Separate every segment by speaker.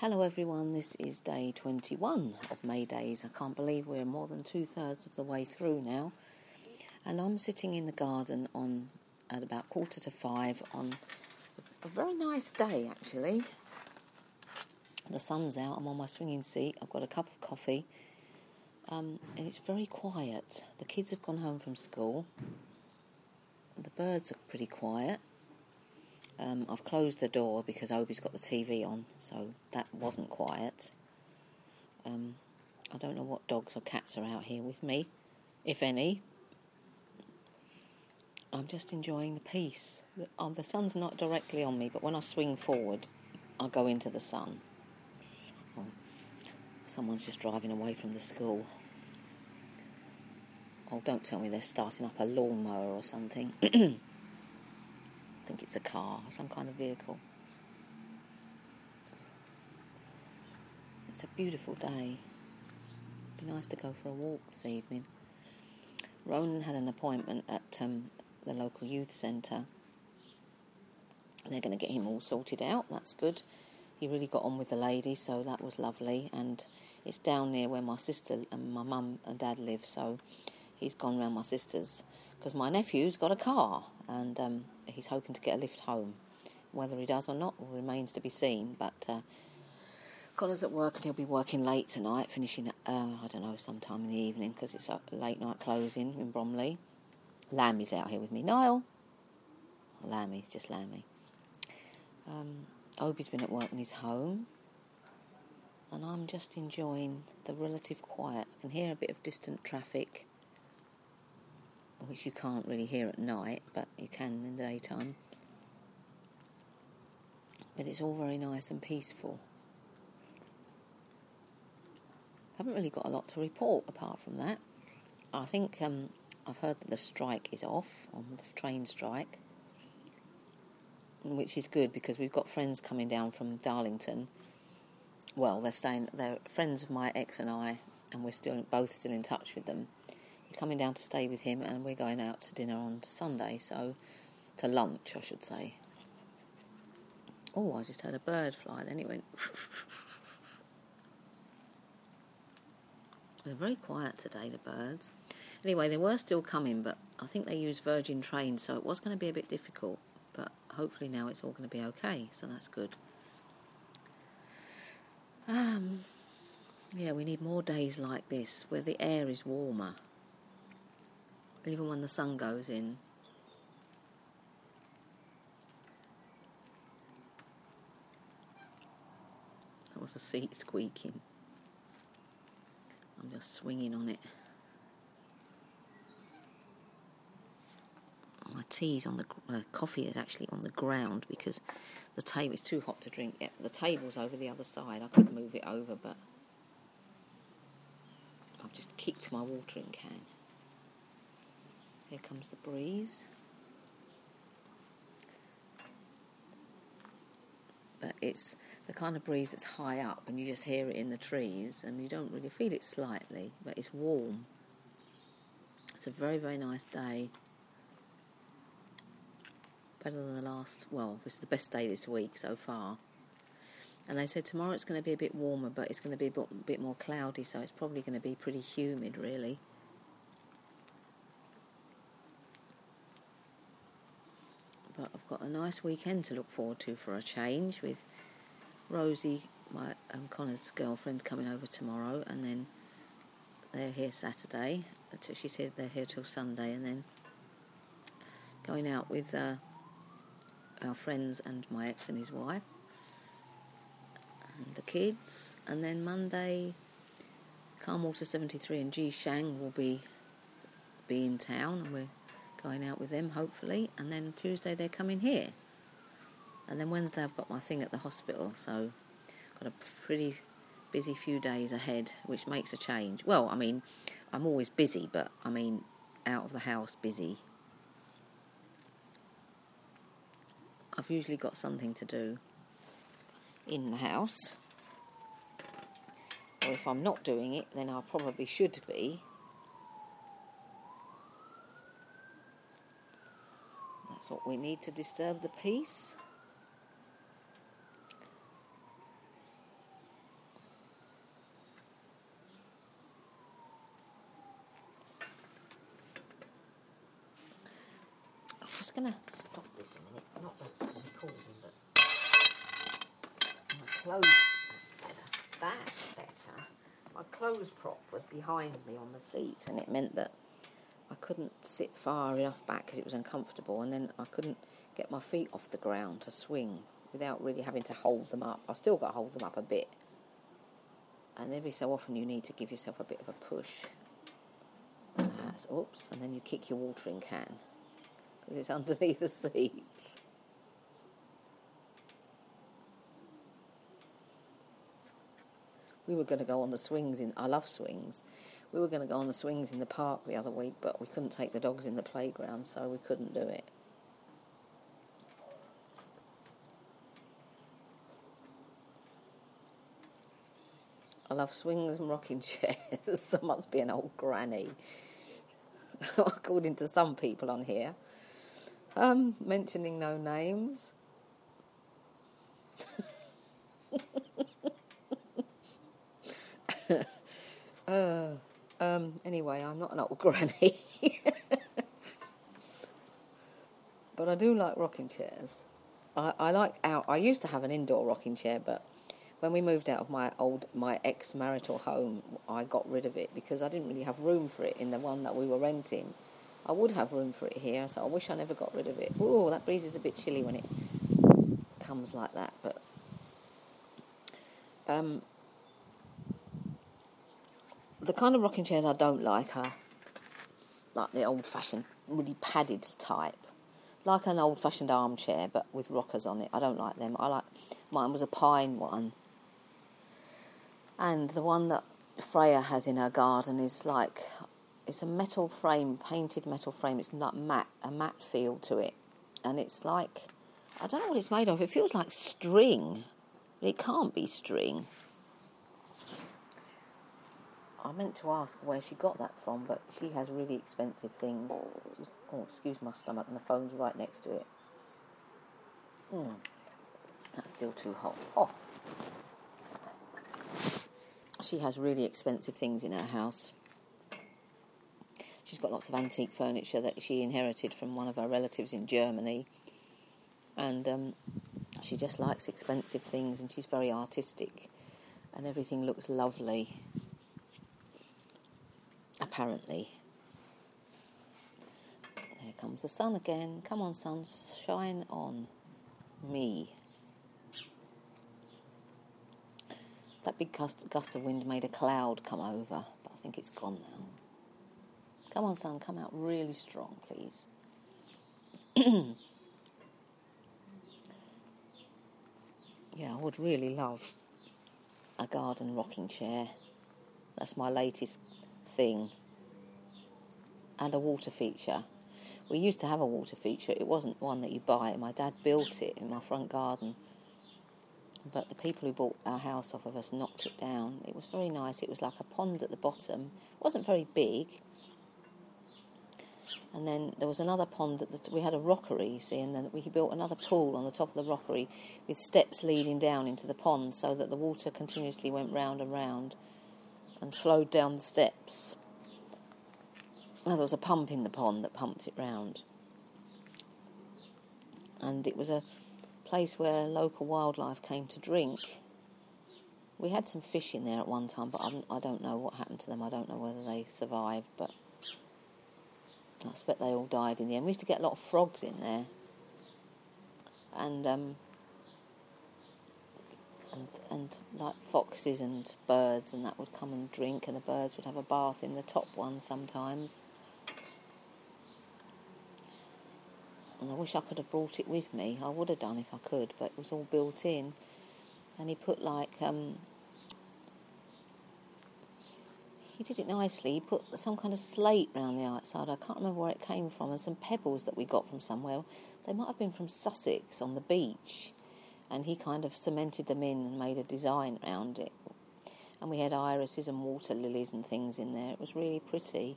Speaker 1: Hello everyone, this is day 21 of May Days. I can't believe we're more than 2/3 of the way through now. And I'm sitting in the garden at about 4:45 on a very nice day actually. The sun's out, I'm on my swinging seat, I've got a cup of coffee, and it's very quiet. The kids have gone home from school. The birds are pretty quiet. I've closed the door because Obi's got the TV on, so that wasn't quiet. I don't know what dogs or cats are out here with me, if any. I'm just enjoying the peace. The sun's not directly on me, but when I swing forward, I go into the sun. Oh, someone's just driving away from the school. Oh, don't tell me they're starting up a lawnmower or something. I think it's a car, some kind of vehicle. It's a beautiful day. It'd be nice to go for a walk this evening. Ronan had an appointment at the local youth centre. They're going to get him all sorted out, that's good. He really got on with the lady, so that was lovely. And it's down near where my sister and my mum and dad live, so he's gone round my sister's because my nephew's got a car and he's hoping to get a lift home. Whether he does or not remains to be seen, but Connor's at work and he'll be working late tonight, finishing I don't know, sometime in the evening because it's a late night closing in Bromley. Lammy's out here with me. Niall? Lammy, it's just Lammy. Obi's been at work and he's home, and I'm just enjoying the relative quiet. I can hear a bit of distant traffic, which you can't really hear at night, but you can in the daytime. But it's all very nice and peaceful. I haven't really got a lot to report apart from that. I think I've heard that the strike is off, on the train strike, which is good because we've got friends coming down from Darlington. Well, they're friends of my ex and I, and we're both still in touch with them. They're coming down to stay with him, and we're going out to dinner on Sunday, so to lunch, I should say. Oh, I just heard a bird fly, then it went... They're very quiet today, the birds. Anyway, they were still coming, but I think they used Virgin trains, so it was going to be a bit difficult. But hopefully now it's all going to be okay, so that's good. Yeah, we need more days like this, where the air is warmer, even when the sun goes in. That was the seat squeaking. I'm just swinging on it. My tea's on the coffee is actually on the ground because the table is too hot to drink yet. The table's over the other side. I could move it over, but I've just kicked my watering can. Here comes the breeze. But it's the kind of breeze that's high up and you just hear it in the trees and you don't really feel it slightly, but it's warm. It's a very, very nice day. Better than the last, this is the best day this week so far. And they said tomorrow it's going to be a bit warmer, but it's going to be a bit more cloudy, so it's probably going to be pretty humid, really. But I've got a nice weekend to look forward to for a change, with Rosie, my Connor's girlfriend, coming over tomorrow, and then they're here Saturday. She said they're here till Sunday, and then going out with our friends and my ex and his wife and the kids. And then Monday, Calmwater 73 and Ji Shang will be in town, and we're going out with them hopefully. And then Tuesday they're coming here, and then Wednesday I've got my thing at the hospital, so got a pretty busy few days ahead, which makes a change. Well, I mean, I'm always busy, but I mean out of the house busy. I've usually got something to do in the house, or if I'm not doing it, then I probably should be. That's what we need to disturb the peace. just going to stop this a minute. Not the recording, but my clothes. That's better. My clothes prop was behind me on the seat, and it meant that I couldn't sit far enough back because it was uncomfortable, and then I couldn't get my feet off the ground to swing without really having to hold them up. I've still got to hold them up a bit, and every so often you need to give yourself a bit of a push. Oops, and then you kick your watering can because it's underneath the seats. We were going to go on the swings I love swings. We were going to go on the swings in the park the other week, but we couldn't take the dogs in the playground, so we couldn't do it. I love swings and rocking chairs. I must be an old granny, according to some people on here. Mentioning no names. Anyway, I'm not an old granny. But I do like rocking chairs. I used to have an indoor rocking chair, but when we moved out of my ex-marital home, I got rid of it because I didn't really have room for it in the one that we were renting. I would have room for it here, so I wish I never got rid of it. Ooh, that breeze is a bit chilly when it comes like that, but the kind of rocking chairs I don't like are like the old-fashioned, really padded type. Like an old-fashioned armchair, but with rockers on it. I don't like them. Mine was a pine one. And the one that Freya has in her garden is like, it's a metal frame, painted metal frame. It's not matte, a matte feel to it. And it's like, I don't know what it's made of. It feels like string. But it can't be string. I meant to ask where she got that from, but she has really expensive things. Excuse my stomach, and the phone's right next to it. That's still too hot. Oh. She has really expensive things in her house. She's got lots of antique furniture that she inherited from one of her relatives in Germany. And she just likes expensive things, and she's very artistic. And everything looks lovely. Apparently. There comes the sun again. Come on, sun, shine on me. That big gust of wind made a cloud come over, but I think it's gone now. Come on, sun, come out really strong, please. Yeah, I would really love a garden rocking chair. That's my latest thing. And a water feature. We used to have a water feature. It wasn't one that you buy. My dad built it in my front garden. But the people who bought our house off of us knocked it down. It was very nice. It was like a pond at the bottom. It wasn't very big. And then there was another pond. We had a rockery, you see, and then he built another pool on the top of the rockery with steps leading down into the pond so that the water continuously went round and round and flowed down the steps. Now, there was a pump in the pond that pumped it round. And it was a place where local wildlife came to drink. We had some fish in there at one time, but I don't know what happened to them. I don't know whether they survived, but I expect they all died in the end. We used to get a lot of frogs in there. And like foxes and birds and that would come and drink, and the birds would have a bath in the top one sometimes. And I wish I could have brought it with me. I would have done if I could, but it was all built in. And he put he did it nicely. He put some kind of slate round the outside. I can't remember where it came from, and some pebbles that we got from somewhere. They might have been from Sussex on the beach. And he kind of cemented them in and made a design around it. And we had irises and water lilies and things in there. It was really pretty.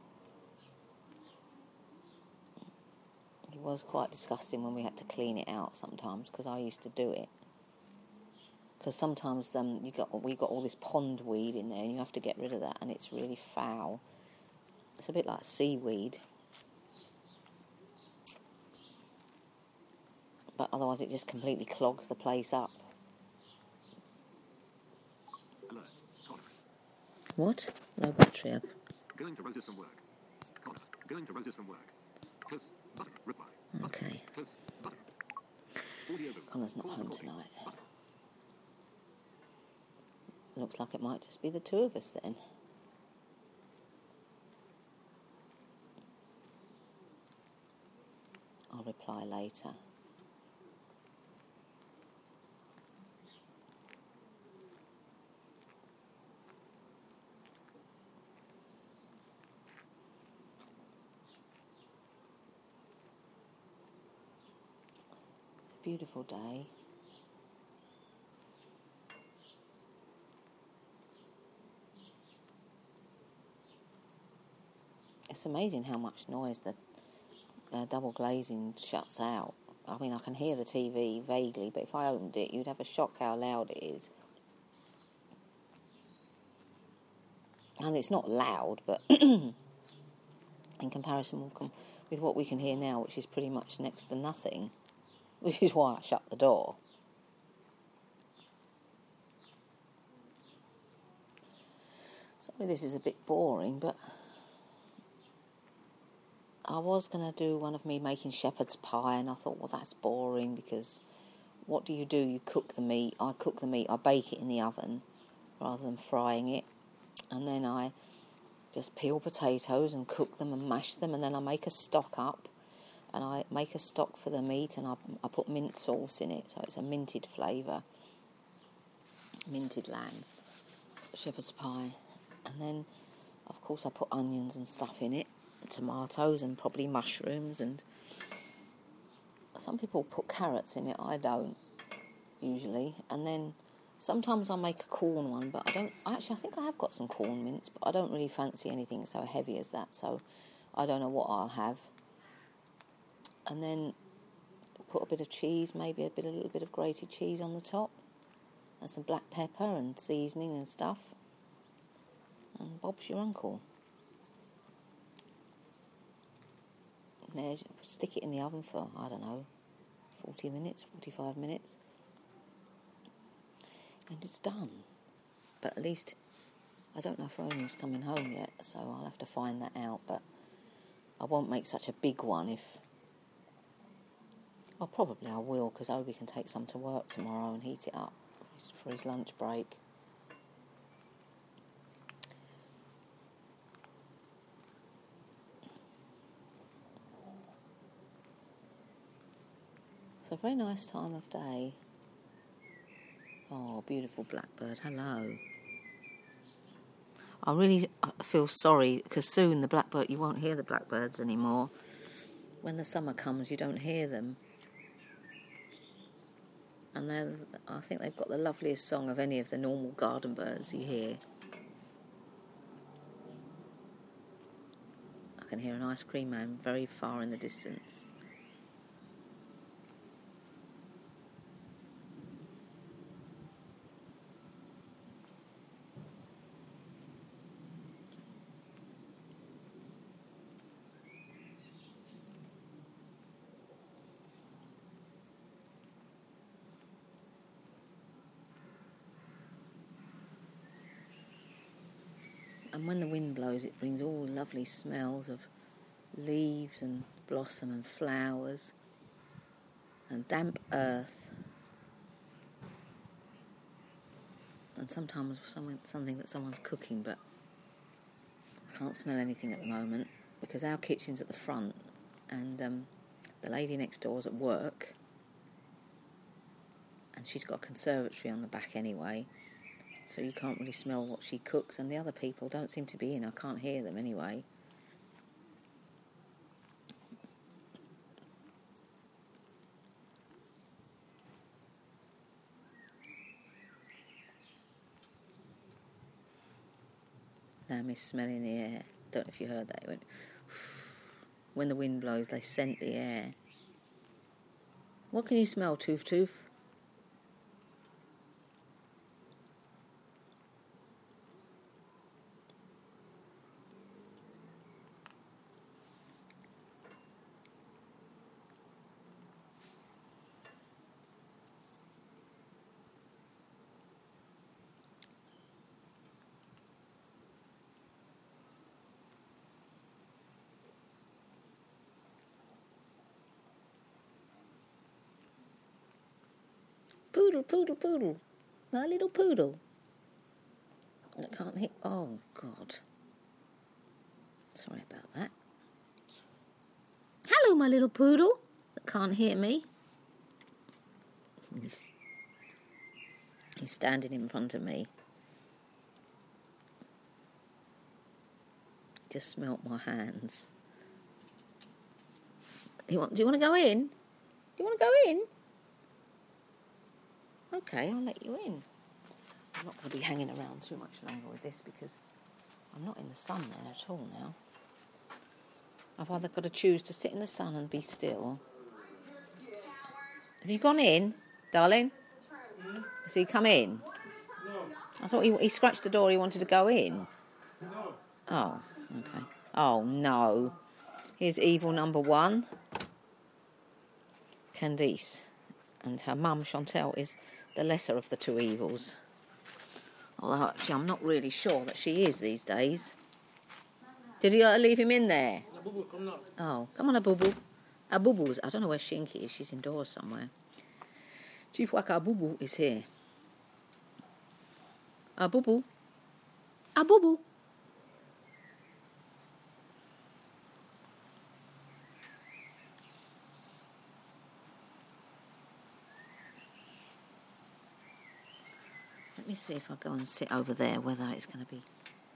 Speaker 1: It was quite disgusting when we had to clean it out sometimes, because I used to do it. Because sometimes we got all this pond weed in there, and you have to get rid of that, and it's really foul. It's a bit like seaweed. but otherwise it just completely clogs the place up.
Speaker 2: Alert. Connor.
Speaker 1: What? Low battery.
Speaker 2: Going to Roses from work. Connor. Going to Roses from work. Close. Button. Reply. Button.
Speaker 1: Okay.
Speaker 2: Close. Button. Audio.
Speaker 1: Connor's not
Speaker 2: Pause
Speaker 1: home
Speaker 2: recording.
Speaker 1: tonight.
Speaker 2: Button.
Speaker 1: Looks like it might just be the two of us then. I'll reply later. It's a beautiful day. It's amazing how much noise the double glazing shuts out. I mean, I can hear the TV vaguely, but if I opened it, you'd have a shock how loud it is. And it's not loud, but in comparison with what we can hear now, which is pretty much next to nothing, which is why I shut the door. Sorry, this is a bit boring, but I was going to do one of me making shepherd's pie, and I thought, well, that's boring, because what do? You cook the meat. I cook the meat, I bake it in the oven rather than frying it, and then I just peel potatoes and cook them and mash them, and then I make a stock up, and I make a stock for the meat, and I put mint sauce in it, so it's a minted flavour, minted lamb, shepherd's pie, and then, of course, I put onions and stuff in it, tomatoes and probably mushrooms, and some people put carrots in it. I don't usually. And then sometimes I make a corn one, but I think I have got some corn mince, but I don't really fancy anything so heavy as that, so I don't know what I'll have. And then put a bit of cheese, maybe a little bit of grated cheese on the top, and some black pepper and seasoning and stuff, and Bob's your uncle. There, stick it in the oven for, 40 minutes, 45 minutes, and it's done. But at least, I don't know if Ronan's coming home yet, so I'll have to find that out, but I won't make such a big one if... Well, probably I will, because Obi can take some to work tomorrow and heat it up for his lunch break. It's a very nice time of day. Oh, beautiful blackbird, hello. I really feel sorry, because soon you won't hear the blackbirds anymore. When the summer comes, you don't hear them. And I think they've got the loveliest song of any of the normal garden birds you hear. I can hear an ice cream man very far in the distance. And when the wind blows, it brings all lovely smells of leaves and blossom and flowers and damp earth. And sometimes something that someone's cooking, but I can't smell anything at the moment because our kitchen's at the front, and the lady next door's at work, and she's got a conservatory on the back anyway, so you can't really smell what she cooks, and the other people don't seem to be in. I can't hear them anyway. Lamb is smelling the air. Don't know if you heard that. It went... When the wind blows, they scent the air. What can you smell, Toof Toof? Poodle, poodle, poodle. My little poodle. I can't hit. Oh, God. Sorry about that. Hello, my little poodle that can't hear me. He's standing in front of me. Just smelt my hands. Do you want to go in? Do you want to go in? Okay, I'll let you in. I'm not going to be hanging around too much longer with this because I'm not in the sun there at all now. I've either got to choose to sit in the sun and be still. Have you gone in, darling? Has he come in?
Speaker 3: No.
Speaker 1: I thought he scratched the door, he wanted to go in.
Speaker 3: No.
Speaker 1: Oh, okay. Oh, no. Here's evil number one. Candice. And her mum, Chantel, is the lesser of the two evils. Although, actually, I'm not really sure that she is these days. Did you leave him in there? Oh, come on, Abubu. Abubu's, I don't know where Shinky is. She's indoors somewhere. Chief Waka Abubu is here. Abubu. Abubu. Let me see if I go and sit over there, whether it's going to be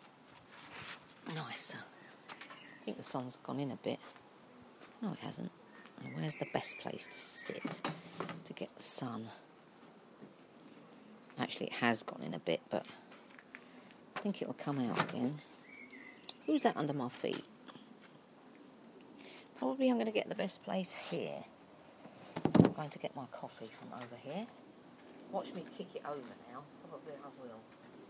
Speaker 1: nicer. I think the sun's gone in a bit. No, it hasn't. And where's the best place to sit to get the sun? Actually, it has gone in a bit, but I think it'll come out again. Who's that under my feet? Probably I'm going to get the best place here. I'm going to get my coffee from over here. Watch me kick it over now. Probably I will.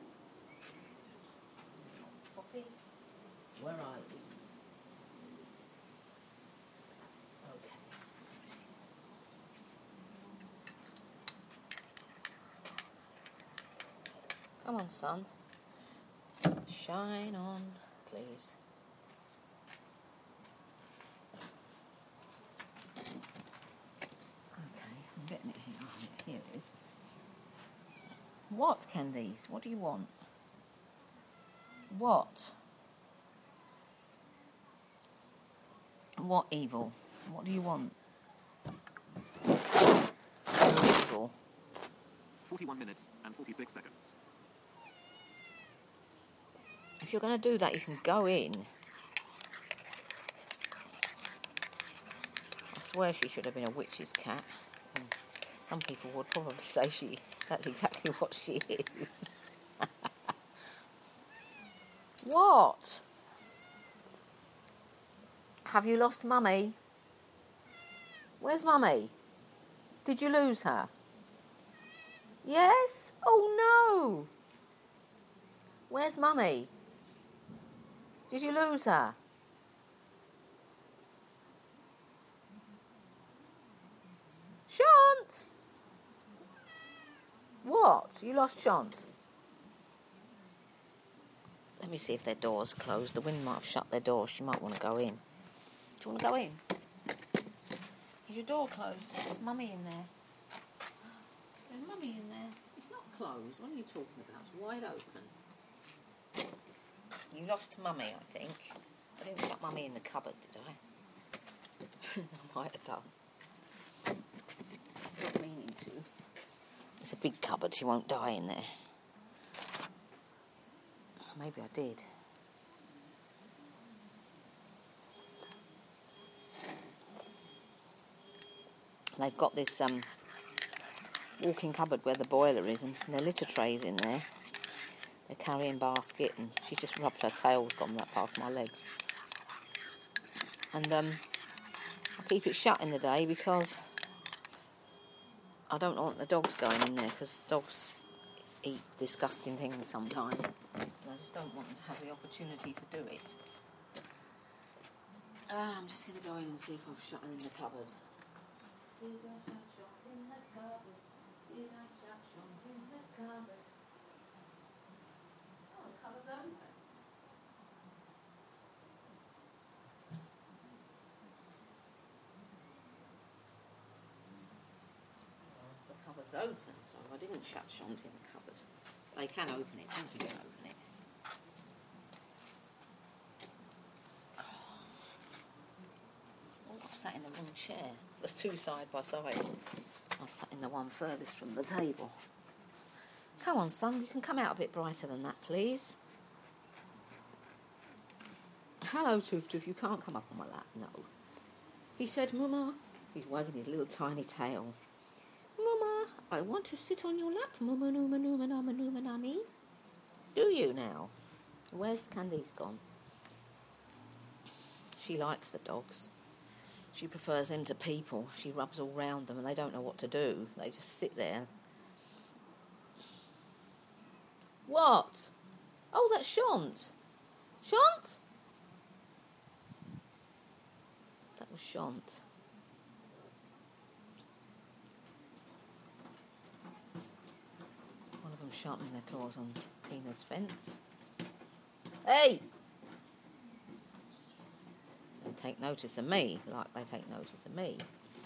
Speaker 1: Coffee? Where are you? Okay. Come on, son. Shine on, please. Okay, I'm getting it here. Oh, yeah, here it is. What, Candice? What do you want? What? What evil? What do you want? Evil.
Speaker 2: 41 minutes and 46 seconds.
Speaker 1: If you're going to do that, you can go in. I swear she should have been a witch's cat. Some people would probably say that's exactly what she is. What? Have you lost Mummy? Where's Mummy? Did you lose her? Yes? Oh no! Where's Mummy? Did you lose her? Shant! What? You lost Shant? Let me see if their door's closed. The wind might have shut their door. She might want to go in. Do you want to go in? Is your door closed? There's Mummy in there. There's Mummy in there. It's not closed. What are you talking about? It's wide open. You lost Mummy, I think. I didn't shut Mummy in the cupboard, did I? I might have done. Not meaning to. It's a big cupboard. She won't die in there. Maybe I did. They've got this walk-in cupboard where the boiler is, and their litter tray's in there. Their carrying basket, and she's just rubbed her tail's gone right past my leg. And I keep it shut in the day because I don't want the dogs going in there, because dogs eat disgusting things sometimes. And I just don't want them to have the opportunity to do it. I'm just going to go in and see if I've shut her in the cupboard. Did I shut Shant in the cupboard? Did I shut Shant in the cupboard? Oh, the cupboard's open. The cupboard's open, So I didn't shut Shant in the cupboard. They can open it. Thank you can open it. Oh, I've sat in the wrong chair. There's two side by side. I sat in the one furthest from the table. Come on, son, you can come out a bit brighter than that, please. Hello, Toof Toof, you can't come up on my lap, no. He said, Mama, he's wagging his little tiny tail. Mama, I want to sit on your lap, Mama, Numa, Numa, Numa, Numa, Nanny. Do you now? Where's Candice gone? She likes the dogs. She prefers them to people. She rubs all round them and they don't know what to do. They just sit there. What? Oh, that's Shant. Shant? That was Shant. One of them sharpening their claws on Tina's fence. Hey! They take notice of me, like they take notice of me.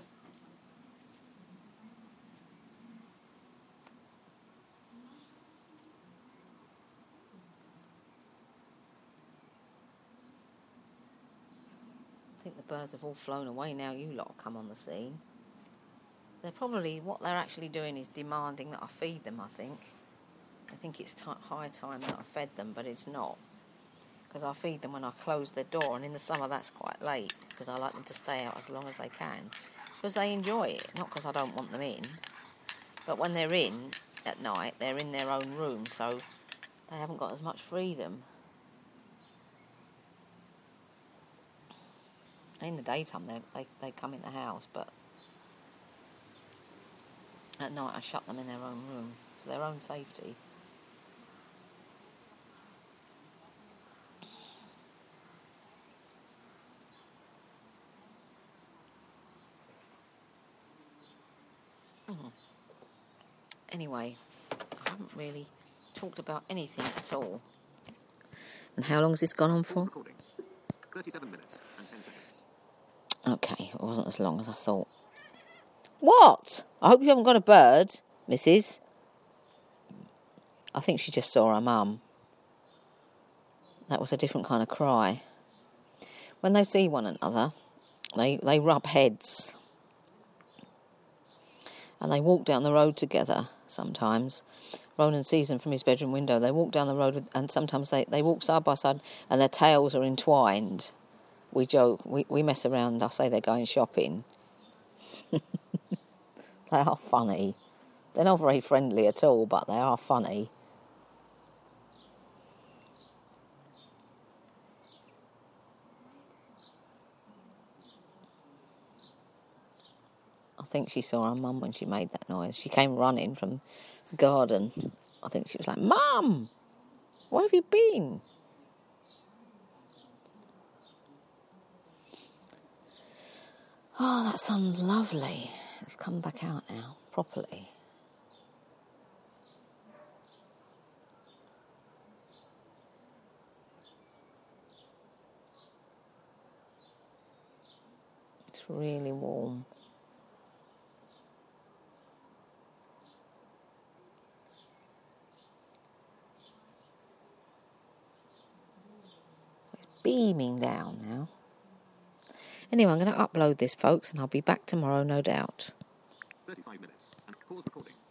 Speaker 1: I think the birds have all flown away now you lot have come on the scene. They're probably, what they're actually doing is demanding that I feed them, I think. I think it's high time that I fed them, but it's not. Because I feed them when I close their door, and in the summer that's quite late, because I like them to stay out as long as they can. Because they enjoy it, not because I don't want them in. But when they're in at night, they're in their own room, so they haven't got as much freedom. In the daytime, they come in the house, but at night I shut them in their own room for their own safety. Anyway, I haven't really talked about anything at all. And how long has this gone on for?
Speaker 2: 37 minutes and 10 seconds.
Speaker 1: Okay, it wasn't as long as I thought. What? I hope you haven't got a bird, Mrs. I think she just saw her mum. That was a different kind of cry. When they see one another, they rub heads. And they walk down the road together sometimes. Ronan sees them from his bedroom window. They walk down the road and sometimes they walk side by side and their tails are entwined. We joke, we mess around, I say they're going shopping. They are funny. They're not very friendly at all, but they are funny. I think she saw her mum when she made that noise. She came running from the garden. I think she was like, Mum, where have you been? Oh, that sun's lovely. It's come back out now, properly. It's really warm. It's beaming down now. Anyway, I'm going to upload this, folks, and I'll be back tomorrow, no doubt.
Speaker 2: 35 minutes.